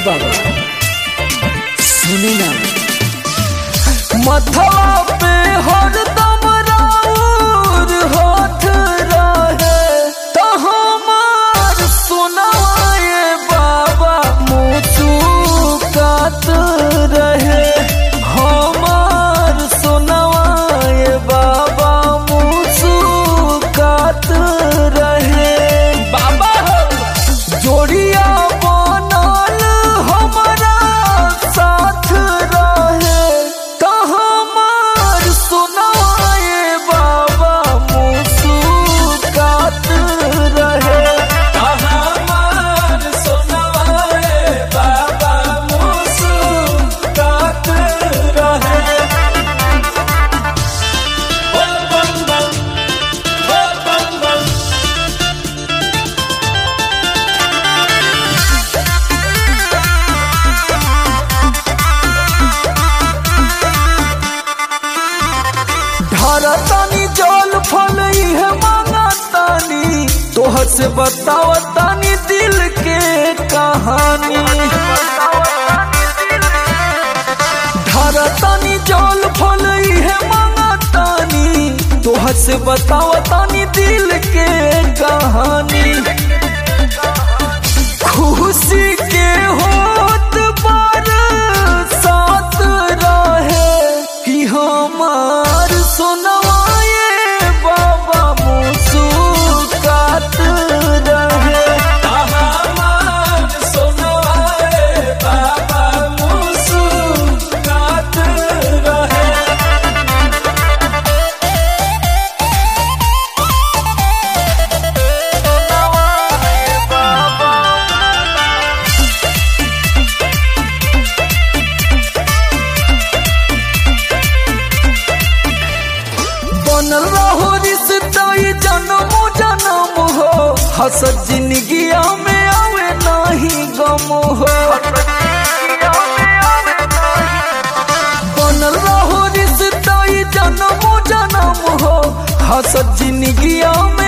बाबा सुनी ना मथवा पे हरदम राउर हाथ रहे तो हमार सुनाए बाबा मुचुकात रहे हमार सुनाए बाबा मुचुकात रहे बाबा जोड़िया बनल हमारा साथ रहे तो हमार सुनाए बाबा मुस्कुरात रहे हमार सुनाए बाबा मुस्कुरात रहे बोल बम बम बोल बम बम धरतानी जल फल इहे मांगतानी तोहर से बतावतानी दिल के कहानी धरतानी जल फल इहे मांगतानी तोहर से बतावतानी दिल के कहानी खुशी के होत बार साथ रहे कि हमार सुनवाए बाबा मुस्कुरात रहे हमार सुनवाए बाबा मुस्कुरात रहे बनल रहो रिश्ता ये जन्म जन्म हो हसत जिंदगिया में आवे नहीं गम हो बनल रहो रिश्ता ये जन्म जन्म हो हसत जिंदगिया में